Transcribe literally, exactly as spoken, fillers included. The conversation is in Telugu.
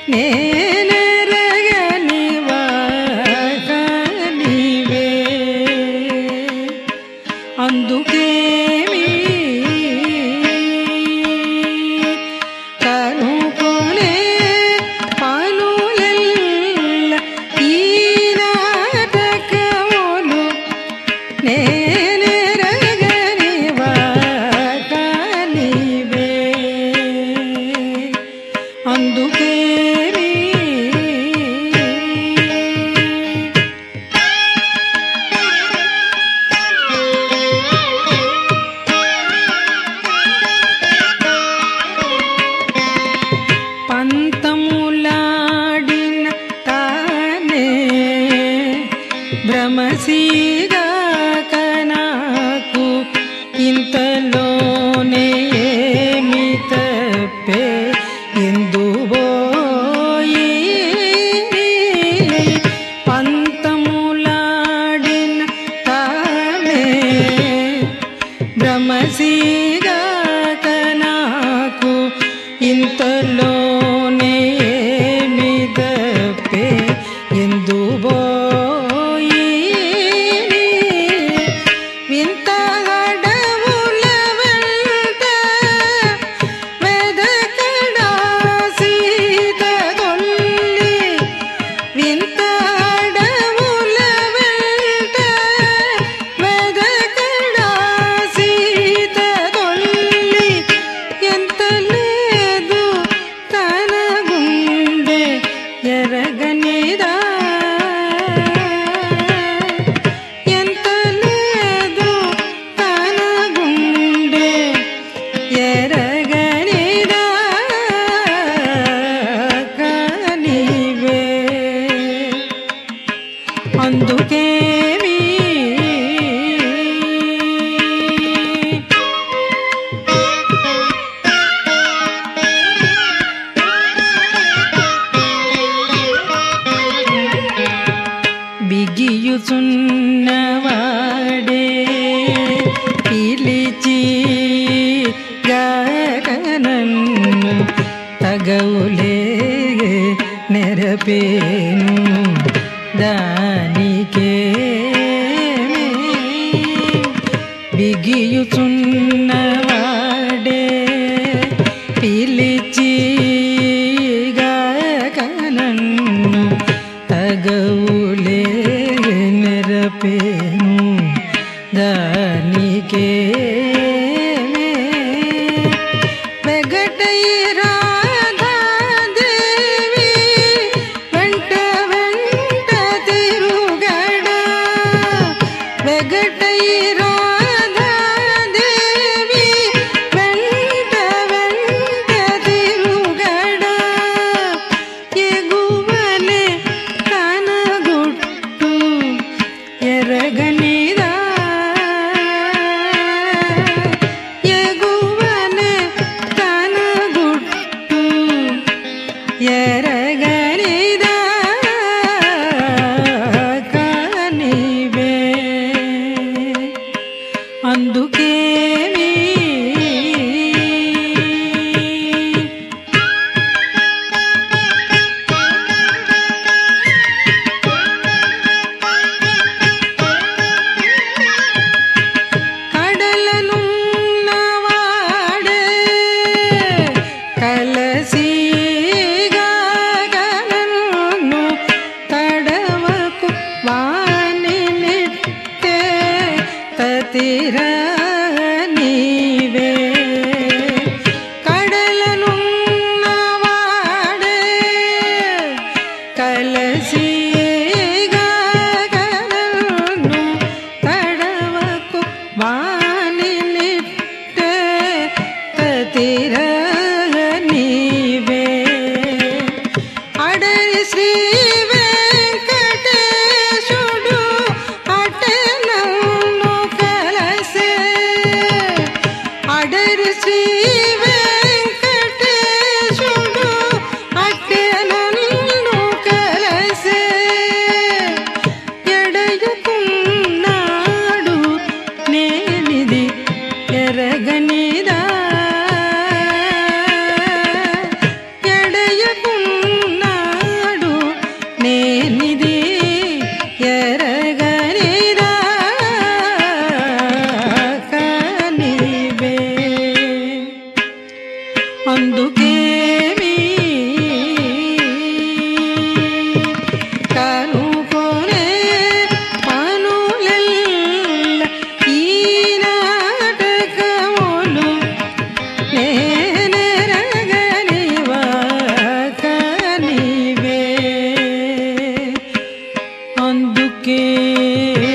నేనెరగని వాక నీవే అందుకేమి కనుకొనే పనులెల్ల ఈ నాటకములు నేనెరగని వాక నీవే అందుకేమి పంతములాడిన తానే భ్రమసిగాక నాకు ఇంతలోనే ఏమి తప్పే ఎందుబోయి పంతములాడిన తానే భ్రమసిగాక నాకు ఇంతలోనే ఏమి తప్పే ఎందుబోయి వింత అడవుల వెంట వెదకడా సీత తొల్లి వింత అడవుల వెంట వెదకడా సీత తొల్లి ఎంత లేదు తన గుండె ఎరగనిదా ఎంత లేదు తన గుండె ఎరగనిదా కానివే అందుకేమి బిగియుచున్నవాడే పిలిచి గాకనన్ను తగవులే నెరపేను దానికే బిగియుచున్నవాడే పిలిచి గాకనన్ను తగవులే నెరపేను దానికే వెగటై రాధాదేవి వెంట వెంట తిరుగడా వెగటై రాధాదేవి వెంట వెంట తిరుగడా ఎగువలే తన గుట్టు ఎరగనిదా ఎగువలే తన గుట్టు ఎరగనిదా కానివే అందుకేమి కడలనున్నవాడే కలసిగాగనన్ను తడవకు వానినిట్టే తతిర నీవే కడలనున్నవాడే కలసిగాగనన్ను తడవకు వానినిట్టే తతిర నీవే అడరి శ్రీ వెంకటేశుడు అటే నన్ను కలసే అడరి శ్రీ వెంకటేశుడు అటే నన్ను కలసే ఎడయుకున్నాడు నేనిది ఎరగనిదా ఎడయకున్నాడు అందుకేమి కనుకొనే పనులెల్ల ఈ నాటకములు నేనెరగనివాక నీవే అందుకే